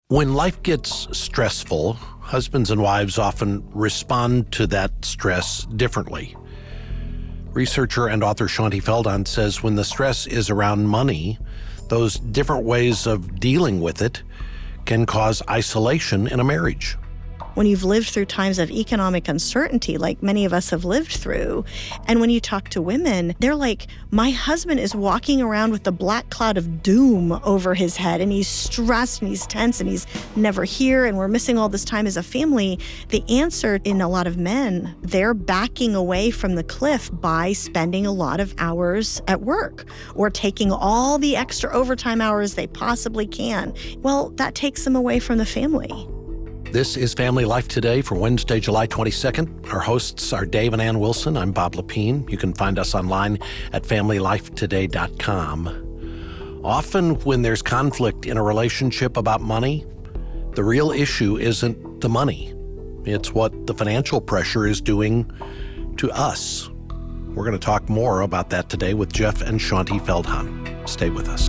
When life gets stressful, husbands and wives often respond to that stress differently. Researcher and author Shaunti Feldhahn says when the stress is around money, those different ways of dealing with it can cause isolation in a marriage. When you've lived through times of economic uncertainty, like many of us have lived through, and when you talk to women, they're like, my husband is walking around with the black cloud of doom over his head, and he's stressed and he's tense and he's never here, and we're missing all this time as a family. The answer in a lot of men, they're backing away from the cliff by spending a lot of hours at work or taking all the extra overtime hours they possibly can. Well, that takes them away from the family. This is Family Life Today for Wednesday, July 22nd. Our hosts are Dave and Ann Wilson. I'm Bob Lepine. You can find us online at FamilyLifeToday.com. Often when there's conflict in a relationship about money, the real issue isn't the money. It's what the financial pressure is doing to us. We're going to talk more about that today with Jeff and Shaunti Feldhahn. Stay with us.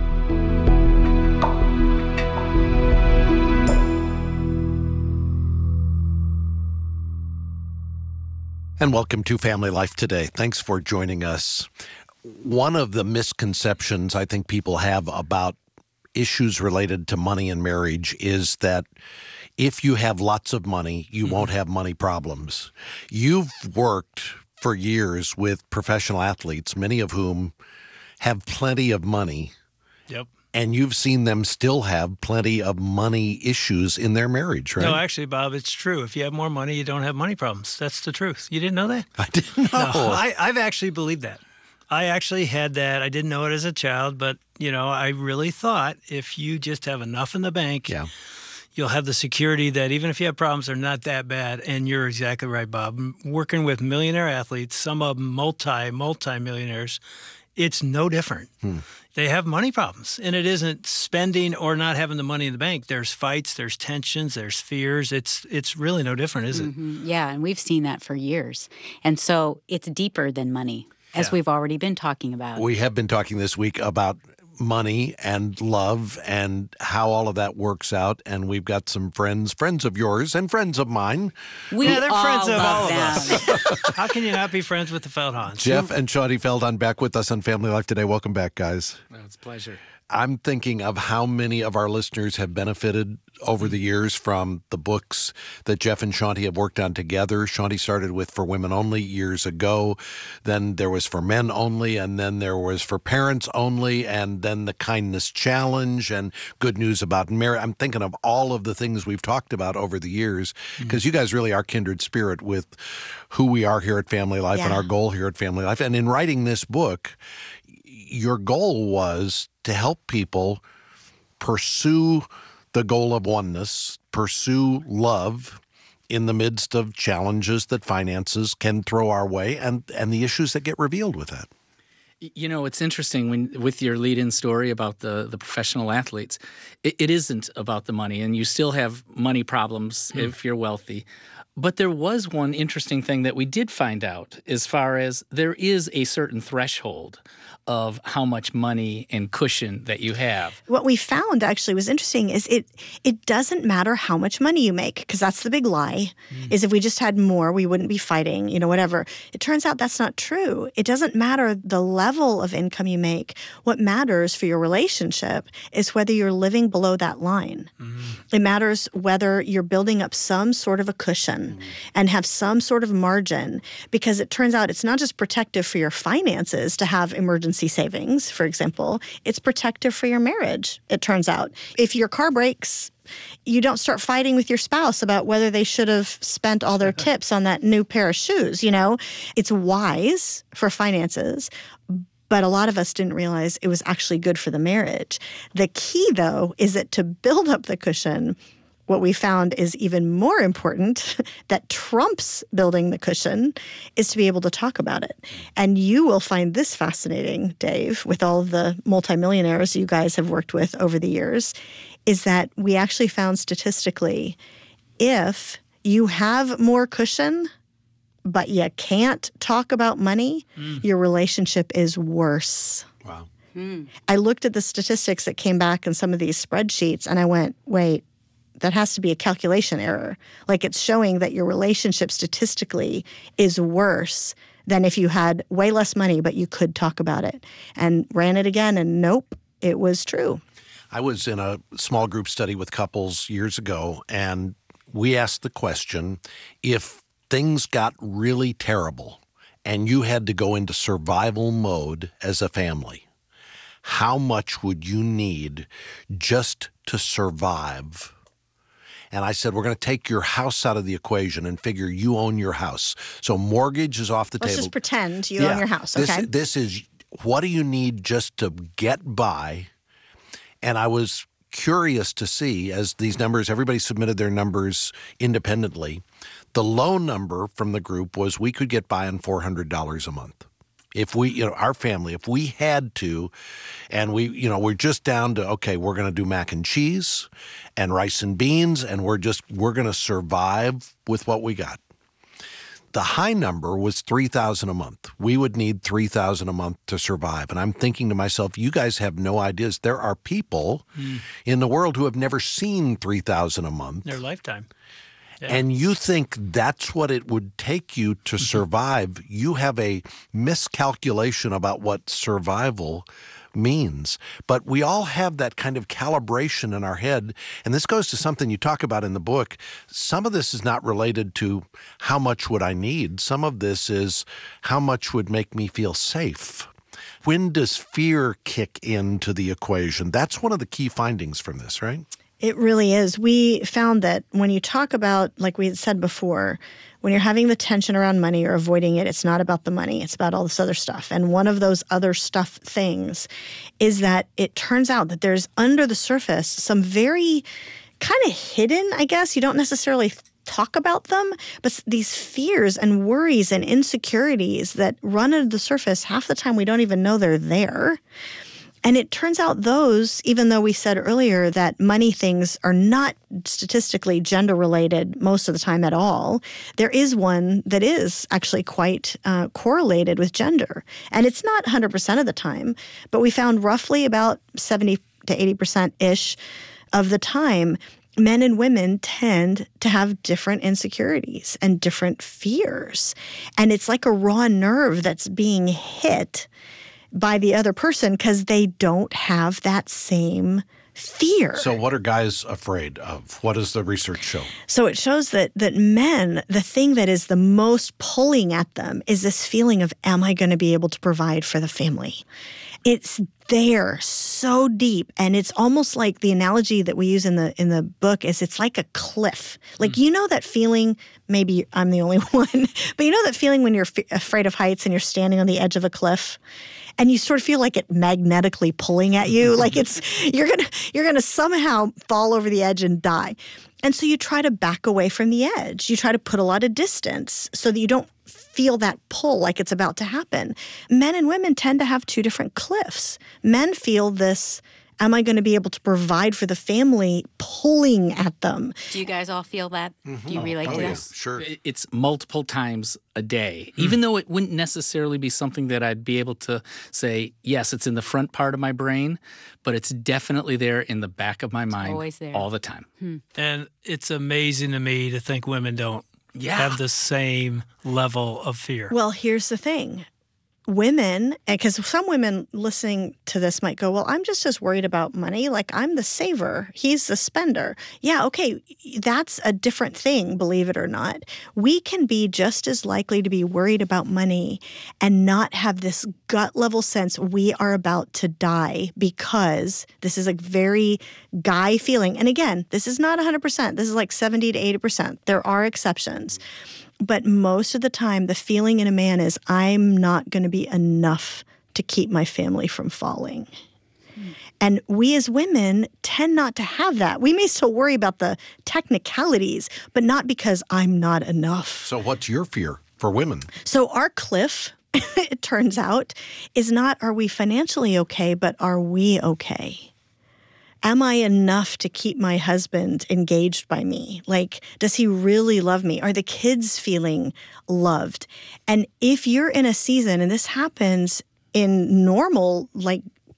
And welcome to Family Life Today. Thanks for joining us. One of the misconceptions I think people have about issues related to money and marriage is that if you have lots of money, you won't have money problems. You've worked for years with professional athletes, many of whom have plenty of money. Yep. And you've seen them still have plenty of money issues in their marriage, right? No, actually, Bob, it's true. If you have more money, you don't have money problems. That's the truth. You didn't know that? I didn't know. No, I've actually believed that. I actually had that. I didn't know it as a child, but, I really thought if you just have enough in the bank, you'll have the security that even if you have problems, they're not that bad. And you're exactly right, Bob. Working with millionaire athletes, some of them multi-millionaires, it's no different. They have money problems, and it isn't spending or not having the money in the bank. There's fights, there's tensions, there's fears. It's really no different, is it? Yeah, and we've seen that for years. And so it's deeper than money, as we've already been talking about. We have been talking this week about money and love and how all of that works out. And we've got some friends of yours and friends of mine. They're friends of all of them. us. How can you not be friends with the Feldhahns? Jeff and Shaunti Feldhahn back with us on Family Life Today. Welcome back, guys. It's a pleasure. I'm thinking of how many of our listeners have benefited over the years from the books that Jeff and Shaunti have worked on together. Shaunti started with For Women Only years ago. Then there was For Men Only, and then there was For Parents Only, and then the Kindness Challenge and Good News About Marriage. I'm thinking of all of the things we've talked about over the years because you guys really are kindred spirit with who we are here at Family Life and our goal here at Family Life. And in writing this book, your goal was to help people pursue the goal of oneness, pursue love in the midst of challenges that finances can throw our way and the issues that get revealed with that. It's interesting with your lead-in story about the professional athletes, it isn't about the money, and you still have money problems if you're wealthy. But there was one interesting thing that we did find out as far as there is a certain threshold of how much money and cushion that you have. What we found actually was interesting is it doesn't matter how much money you make, because that's the big lie, is if we just had more, we wouldn't be fighting, whatever. It turns out that's not true. It doesn't matter the level of income you make. What matters for your relationship is whether you're living below that line. It matters whether you're building up some sort of a cushion and have some sort of margin, because it turns out it's not just protective for your finances to have emergency savings, for example. It's protective for your marriage, it turns out. If your car breaks, you don't start fighting with your spouse about whether they should have spent all their tips on that new pair of shoes, It's wise for finances, but a lot of us didn't realize it was actually good for the marriage. The key, though, is that to build up the cushion, what we found is even more important, that trumps building the cushion, is to be able to talk about it. And you will find this fascinating, Dave, with all of the multimillionaires you guys have worked with over the years, is that we actually found statistically, if you have more cushion, but you can't talk about money, your relationship is worse. Wow. I looked at the statistics that came back in some of these spreadsheets, and I went, wait, that has to be a calculation error. Like it's showing that your relationship statistically is worse than if you had way less money, but you could talk about it. And ran it again, and nope, it was true. I was in a small group study with couples years ago, and we asked the question, if things got really terrible and you had to go into survival mode as a family, how much would you need just to survive? And I said, we're going to take your house out of the equation and figure you own your house. So mortgage is off the table. Let's just pretend you own your house, okay? This is, what do you need just to get by? And I was curious to see, as these numbers, everybody submitted their numbers independently. The low number from the group was we could get by on $400 a month. If we, our family, if we had to, and we're just down to, okay, we're going to do mac and cheese and rice and beans, and we're going to survive with what we got. The high number was $3,000 a month. We would need $3,000 a month to survive. And I'm thinking to myself, you guys have no ideas. There are people in the world who have never seen $3,000 a month. Their lifetime. Yeah. And you think that's what it would take you to survive. You have a miscalculation about what survival means. But we all have that kind of calibration in our head. And this goes to something you talk about in the book. Some of this is not related to how much would I need. Some of this is how much would make me feel safe. When does fear kick into the equation? That's one of the key findings from this, right? It really is. We found that when you talk about, like we had said before, when you're having the tension around money or avoiding it, it's not about the money. It's about all this other stuff. And one of those other stuff things is that it turns out that there's under the surface some very kind of hidden, I guess. You don't necessarily talk about them, but these fears and worries and insecurities that run under the surface, half the time we don't even know they're there. And it turns out those, even though we said earlier that money things are not statistically gender-related most of the time at all, there is one that is actually quite correlated with gender. And it's not 100% of the time, but we found roughly about 70 to 80%-ish of the time, men and women tend to have different insecurities and different fears. And it's like a raw nerve that's being hit by the other person because they don't have that same fear. So what are guys afraid of? What does the research show? So it shows that men, the thing that is the most pulling at them is this feeling of, am I going to be able to provide for the family? It's there so deep, and it's almost like the analogy that we use in the book is it's like a cliff. Like, you know that feeling, maybe I'm the only one, but you know that feeling when you're afraid of heights and you're standing on the edge of a cliff? And you sort of feel like it magnetically pulling at you, like you're gonna somehow fall over the edge and die. And so you try to back away from the edge. You try to put a lot of distance so that you don't feel that pull like it's about to happen. Men and women tend to have two different cliffs. Men feel this, am I going to be able to provide for the family, pulling at them. Do you guys all feel that? Do you relate to this? Yeah, sure. It's multiple times a day, even though it wouldn't necessarily be something that I'd be able to say, yes, it's in the front part of my brain, but it's definitely there in the back of my mind always there. all the time. And it's amazing to me to think women don't have the same level of fear. Well, here's the thing. Women, because some women listening to this might go, well, I'm just as worried about money. Like, I'm the saver. He's the spender. Yeah, okay, that's a different thing, believe it or not. We can be just as likely to be worried about money and not have this gut level sense we are about to die, because this is a very guy feeling. And again, this is not 100%. This is like 70 to 80%. There are exceptions. But most of the time, the feeling in a man is, I'm not going to be enough to keep my family from falling. And we as women tend not to have that. We may still worry about the technicalities, but not because I'm not enough. So what's your fear for women? So our cliff, it turns out, is not, are we financially okay, but are we okay? Am I enough to keep my husband engaged by me? Like, does he really love me? Are the kids feeling loved? And if you're in a season, and this happens in normal, like,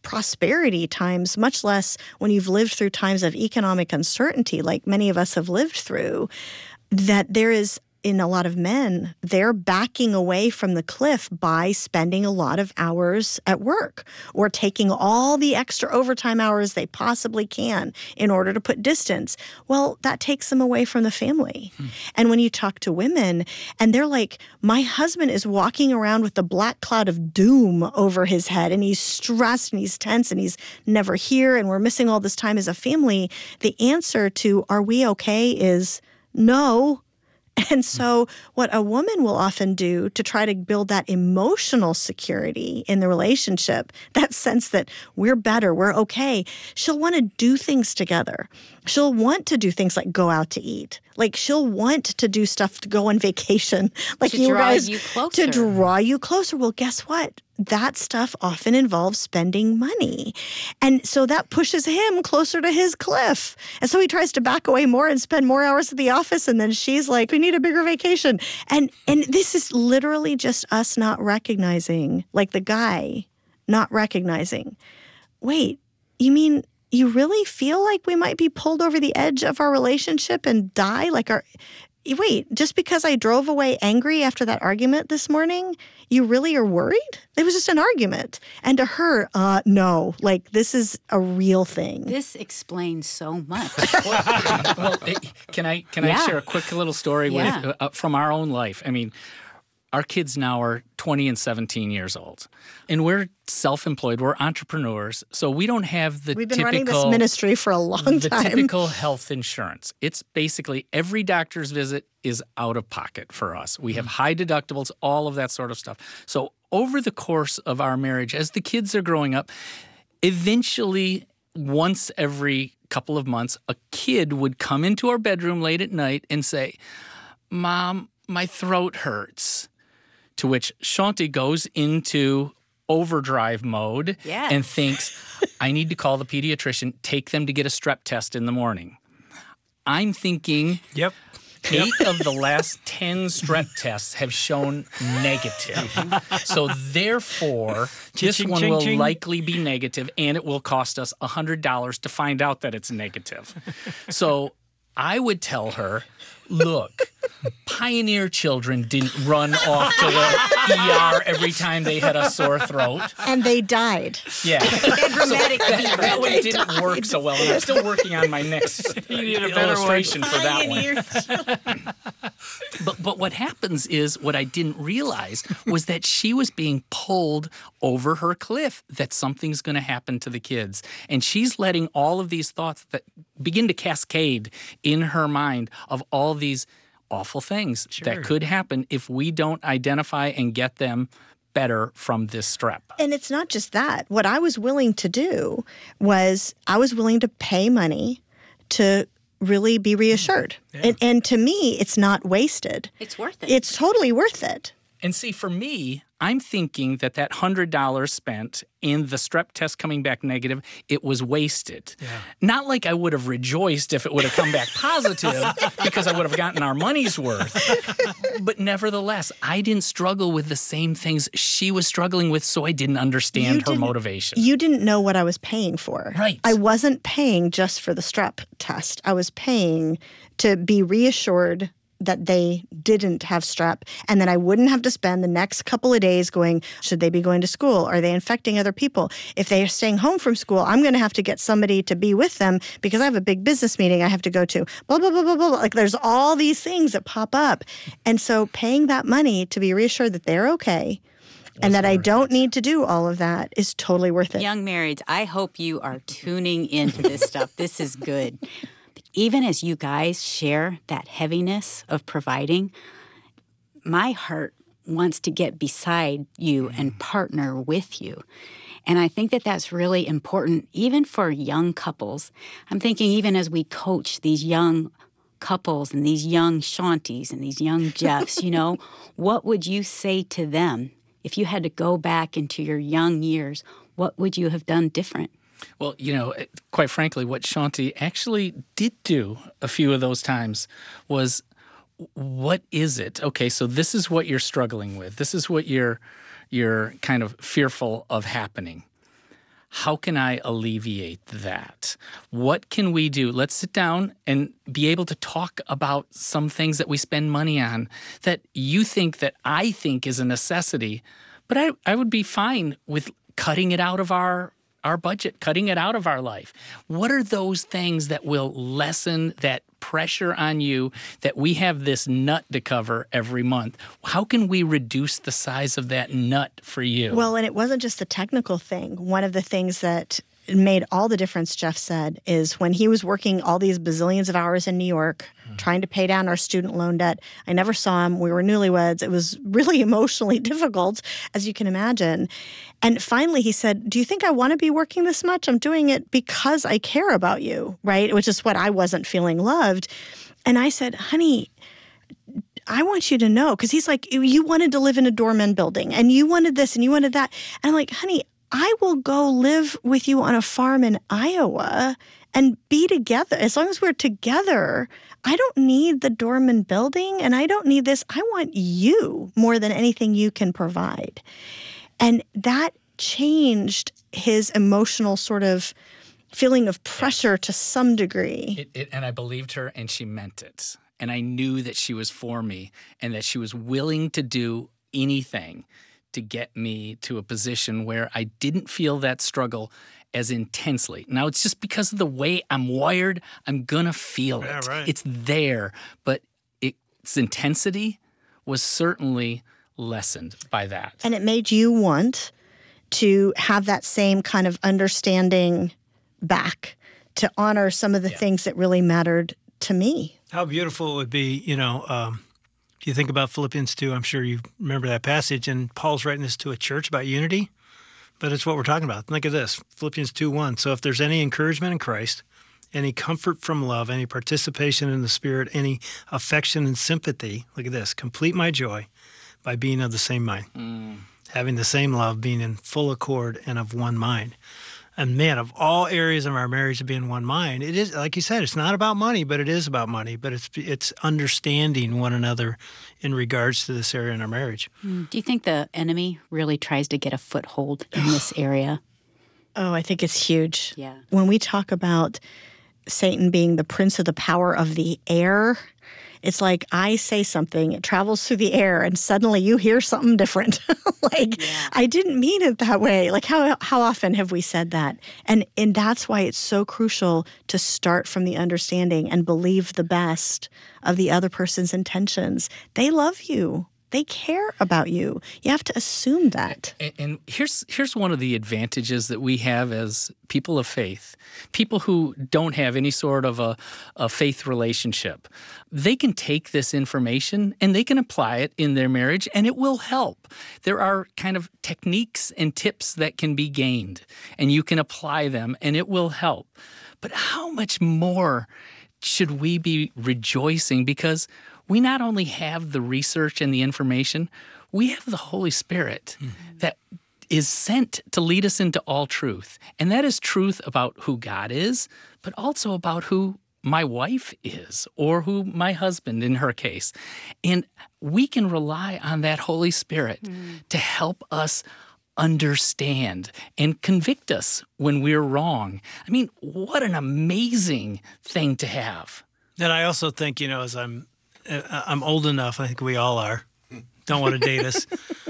prosperity times, much less when you've lived through times of economic uncertainty like many of us have lived through, that there is, in a lot of men, they're backing away from the cliff by spending a lot of hours at work or taking all the extra overtime hours they possibly can in order to put distance. Well, that takes them away from the family. And when you talk to women and they're like, my husband is walking around with the black cloud of doom over his head and he's stressed and he's tense and he's never here and we're missing all this time as a family, the answer to are we okay is no. And so what a woman will often do to try to build that emotional security in the relationship, that sense that we're better, we're okay, she'll want to do things together. She'll want to do things like go out to eat. Like she'll want to do stuff to go on vacation. Like to you draw guys, you closer. to draw you closer. Well, guess what? That stuff often involves spending money. And so that pushes him closer to his cliff. And so he tries to back away more and spend more hours at the office. And then she's like, we need a bigger vacation. And this is literally just us not recognizing, like the guy not recognizing, wait, you mean you really feel like we might be pulled over the edge of our relationship and die? Wait, just because I drove away angry after that argument this morning, you really are worried? It was just an argument. And to her, no, like this is a real thing. This explains so much. Can I share a quick little story with from our own life? I mean, our kids now are 20 and 17 years old, and we're self-employed. We're entrepreneurs, so we don't have the We've been running this ministry for a long time. The typical health insurance. It's basically every doctor's visit is out of pocket for us. We have high deductibles, all of that sort of stuff. So over the course of our marriage, as the kids are growing up, eventually once every couple of months, a kid would come into our bedroom late at night and say, "Mom, my throat hurts." To which Shanti goes into overdrive mode and thinks, I need to call the pediatrician, take them to get a strep test in the morning. I'm thinking 8 of the last 10 strep tests have shown negative. So therefore, this one will likely be negative, and it will cost us $100 to find out that it's negative. So I would tell her, look, Pioneer children didn't run off to the ER every time they had a sore throat. And they died. Yeah. That one didn't work so well, and I'm still working on my next illustration for that one. But what happens is, what I didn't realize was that she was being pulled over her cliff, that something's going to happen to the kids. And she's letting all of these thoughts that begin to cascade in her mind of all these awful things that could happen if we don't identify and get them better from this strep. And it's not just that. What I was willing to do was I was willing to pay money to really be reassured. And to me, it's not wasted. It's worth it. It's totally worth it. And see, for me, I'm thinking that $100 spent in the strep test coming back negative, it was wasted. Not like I would have rejoiced if it would have come back positive because I would have gotten our money's worth. But nevertheless, I didn't struggle with the same things she was struggling with, so I didn't understand her motivation. You didn't know what I was paying for. Right. I wasn't paying just for the strep test. I was paying to be reassured that they didn't have strep, and then I wouldn't have to spend the next couple of days going, should they be going to school? Are they infecting other people? If they are staying home from school, I'm going to have to get somebody to be with them because I have a big business meeting I have to go to, blah, blah, blah, blah, blah. Like there's all these things that pop up. And so paying that money to be reassured that they're okay and that I don't need to do all of that is totally worth it. Young marrieds, I hope you are tuning into this stuff. This is good. Even as you guys share that heaviness of providing, my heart wants to get beside you and partner with you. And I think that that's really important, even for young couples. I'm thinking even as we coach these young couples and these young Shantis and these young Jeffs, what would you say to them if you had to go back into your young years? What would you have done different? Well, quite frankly, what Shanti actually did do a few of those times was, what is it? Okay, so this is what you're struggling with. This is what you're kind of fearful of happening. how can I alleviate that? What can we do? Let's sit down and be able to talk about some things that we spend money on that you think that I think is a necessity, but I would be fine with cutting it out of our budget, cutting it out of our life. What are those things that will lessen that pressure on you that we have this nut to cover every month? How can we reduce the size of that nut for you? Well, and it wasn't just a technical thing. One of the things that made all the difference, Jeff said, is when he was working all these bazillions of hours in New York, trying to pay down our student loan debt. I never saw him. We were newlyweds. It was really emotionally difficult, as you can imagine. And finally he said, do you think I want to be working this much? I'm doing it because I care about you, right? Which is what I wasn't feeling loved. And I said, honey, I want you to know, because he's like, you wanted to live in a doorman building and you wanted this and you wanted that. And I'm like, honey, I will go live with you on a farm in Iowa and be together. As long as we're together, I don't need the doorman building and I don't need this. I want you more than anything you can provide. And that changed his emotional sort of feeling of pressure to some degree. And I believed her, and she meant it. And I knew that she was for me and that she was willing to do anything to get me to a position where I didn't feel that struggle as intensely. Now, it's just because of the way I'm wired, I'm going to feel it. Right. It's there, but its intensity was certainly lessened by that. And it made you want to have that same kind of understanding back, to honor some of the things that really mattered to me. How beautiful it would be, if you think about Philippians 2, I'm sure you remember that passage, and Paul's writing this to a church about unity, but it's what we're talking about. Think of this, Philippians 2:1. So if there's any encouragement in Christ, any comfort from love, any participation in the Spirit, any affection and sympathy, look at this, complete my joy by being of the same mind, having the same love, being in full accord and of one mind. And man, of all areas of our marriage to be in one mind, it is, like you said, it's not about money, but it is about money. But it's understanding one another in regards to this area in our marriage. Do you think the enemy really tries to get a foothold in this area? Oh, I think it's huge. Yeah. When we talk about Satan being the prince of the power of the air, it's like I say something, it travels through the air, and suddenly you hear something different. I didn't mean it that way. Like how often have we said that? And that's why it's so crucial to start from the understanding and believe the best of the other person's intentions. They love you. They care about you. You have to assume that. And here's one of the advantages that we have as people of faith, people who don't have any sort of a faith relationship. They can take this information and they can apply it in their marriage, and it will help. There are kind of techniques and tips that can be gained, and you can apply them, and it will help. But how much more should we be rejoicing? Because we not only have the research and the information, we have the Holy Spirit that is sent to lead us into all truth. And that is truth about who God is, but also about who my wife is, or who my husband in her case. And we can rely on that Holy Spirit to help us understand and convict us when we're wrong. I mean, what an amazing thing to have. And I also think, as I'm old enough, I think we all are, don't want to date us,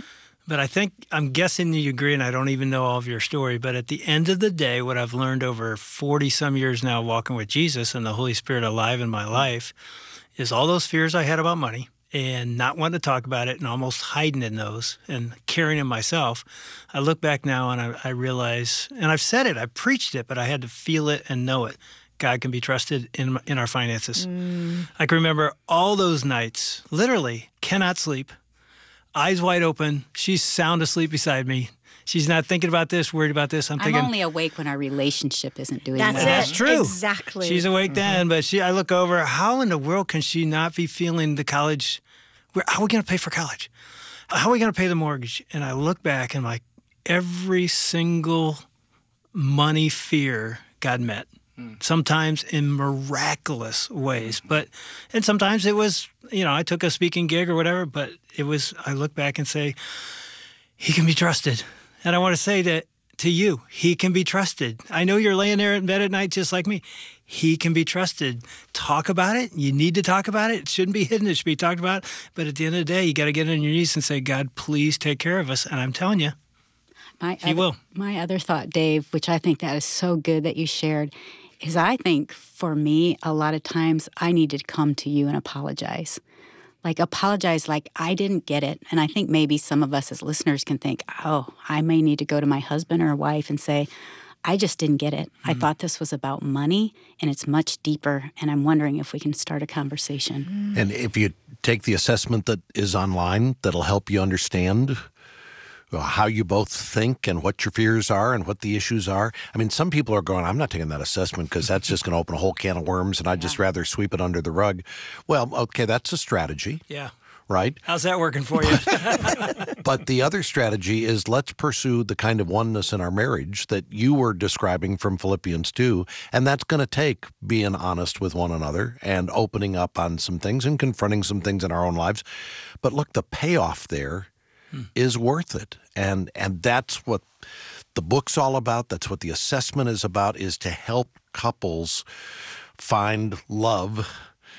but I'm guessing you agree, and I don't even know all of your story, but at the end of the day, what I've learned over 40-some years now walking with Jesus and the Holy Spirit alive in my life is all those fears I had about money and not wanting to talk about it and almost hiding in those and carrying them myself. I look back now and I realize, and I've said it, I've preached it, but I had to feel it and know it. God can be trusted in our finances. I can remember all those nights, literally cannot sleep, eyes wide open. She's sound asleep beside me. She's not thinking about this, worried about this. I'm thinking, only awake when our relationship isn't doing That's well. it. That's true. Exactly. She's awake then, but I look over, how in the world can she not be feeling the college? How are we going to pay for college? How are we going to pay the mortgage? And I look back and like every single money fear God met. Sometimes in miraculous ways, and sometimes it was, I took a speaking gig or whatever, but I look back and say, he can be trusted. And I want to say that to you. He can be trusted. I know you're laying there in bed at night just like me. He can be trusted. Talk about it. You need to talk about it. It shouldn't be hidden. It should be talked about. But at the end of the day, you got to get on your knees and say, God, please take care of us. And I'm telling you, He will. My other thought, Dave, which I think that is so good that you shared, is I think for me, a lot of times I need to come to you and apologize. Like apologize like I didn't get it. And I think maybe some of us as listeners can think, oh, I may need to go to my husband or wife and say, I just didn't get it. I thought this was about money, and it's much deeper, and I'm wondering if we can start a conversation. And if you take the assessment that is online, that'll help you understand how you both think and what your fears are and what the issues are. I mean, some people are going, I'm not taking that assessment because that's just going to open a whole can of worms and I'd just rather sweep it under the rug. Well, okay, that's a strategy. Yeah. Right? How's that working for you? But the other strategy is let's pursue the kind of oneness in our marriage that you were describing from Philippians 2. And that's going to take being honest with one another and opening up on some things and confronting some things in our own lives. But look, the payoff there is worth it. And that's what the book's all about. That's what the assessment is about, is to help couples find love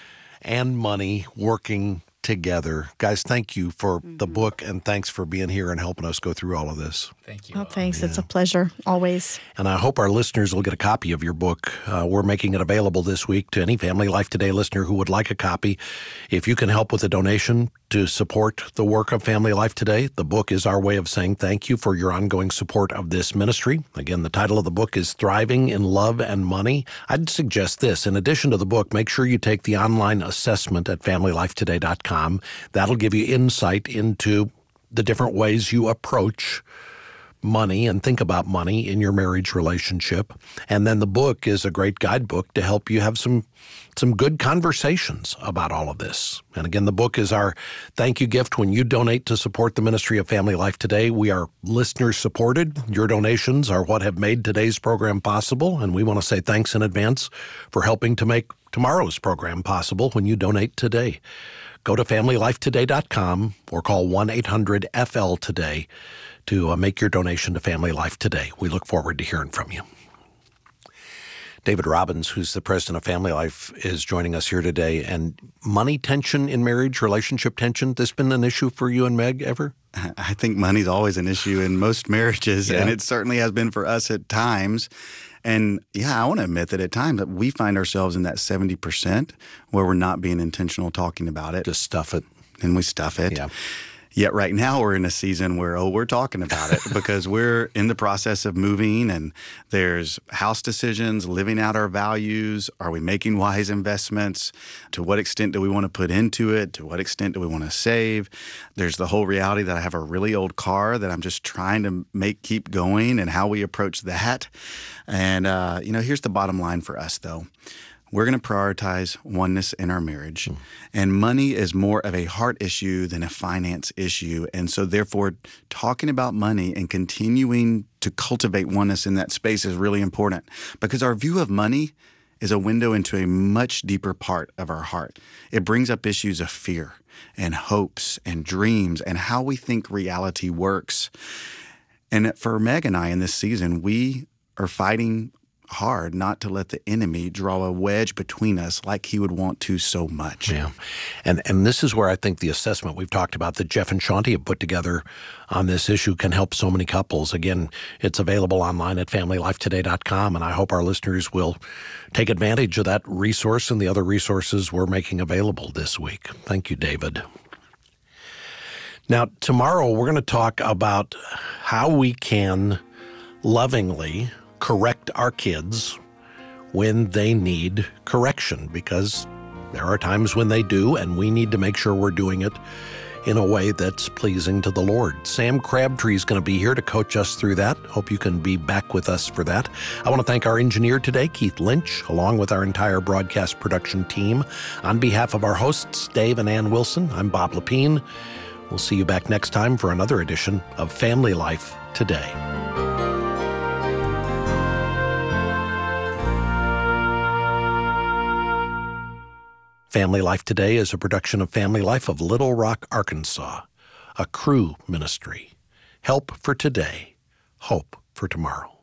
and money working together. Guys, thank you for the book, and thanks for being here and helping us go through all of this. Thank you. Oh, thanks. It's a pleasure, always. And I hope our listeners will get a copy of your book. We're making it available this week to any Family Life Today listener who would like a copy. If you can help with a donation to support the work of Family Life Today, the book is our way of saying thank you for your ongoing support of this ministry. Again, the title of the book is Thriving in Love and Money. I'd suggest this. In addition to the book, make sure you take the online assessment at FamilyLifeToday.com. That'll give you insight into the different ways you approach money and think about money in your marriage relationship. And then the book is a great guidebook to help you have some good conversations about all of this. And again, the book is our thank you gift when you donate to support the ministry of Family Life Today. We are listener supported. Your donations are what have made today's program possible. And we want to say thanks in advance for helping to make tomorrow's program possible when you donate today. Go to FamilyLifeToday.com or call 1-800-FL-TODAY to make your donation to Family Life Today. We look forward to hearing from you. David Robbins, who's the president of Family Life, is joining us here today. And money tension in marriage, relationship tension, this been an issue for you and Meg ever? I think money's always an issue in most marriages, and it certainly has been for us at times. And I want to admit that at times that we find ourselves in that 70% where we're not being intentional talking about it. Just stuff it. And we stuff it. Yeah. Yet right now we're in a season where, we're talking about it because we're in the process of moving, and there's house decisions, living out our values. Are we making wise investments? To what extent do we want to put into it? To what extent do we want to save? There's the whole reality that I have a really old car that I'm just trying to keep going, and how we approach that. And, here's the bottom line for us, though. We're going to prioritize oneness in our marriage. And money is more of a heart issue than a finance issue. And so therefore, talking about money and continuing to cultivate oneness in that space is really important, because our view of money is a window into a much deeper part of our heart. It brings up issues of fear and hopes and dreams and how we think reality works. And for Meg and I in this season, we are fighting hard not to let the enemy draw a wedge between us like he would want to so much. Yeah. And this is where I think the assessment we've talked about that Jeff and Shaunti have put together on this issue can help so many couples. Again, it's available online at FamilyLifeToday.com, and I hope our listeners will take advantage of that resource and the other resources we're making available this week. Thank you, David. Now, tomorrow we're going to talk about how we can lovingly correct our kids when they need correction, because there are times when they do, and we need to make sure we're doing it in a way that's pleasing to the Lord. Sam Crabtree is going to be here to coach us through that. Hope you can be back with us for that. I want to thank our engineer today, Keith Lynch, along with our entire broadcast production team. On behalf of our hosts, Dave and Ann Wilson, I'm Bob Lepine. We'll see you back next time for another edition of Family Life Today. Family Life Today is a production of Family Life of Little Rock, Arkansas, a Cru ministry. Help for today, hope for tomorrow.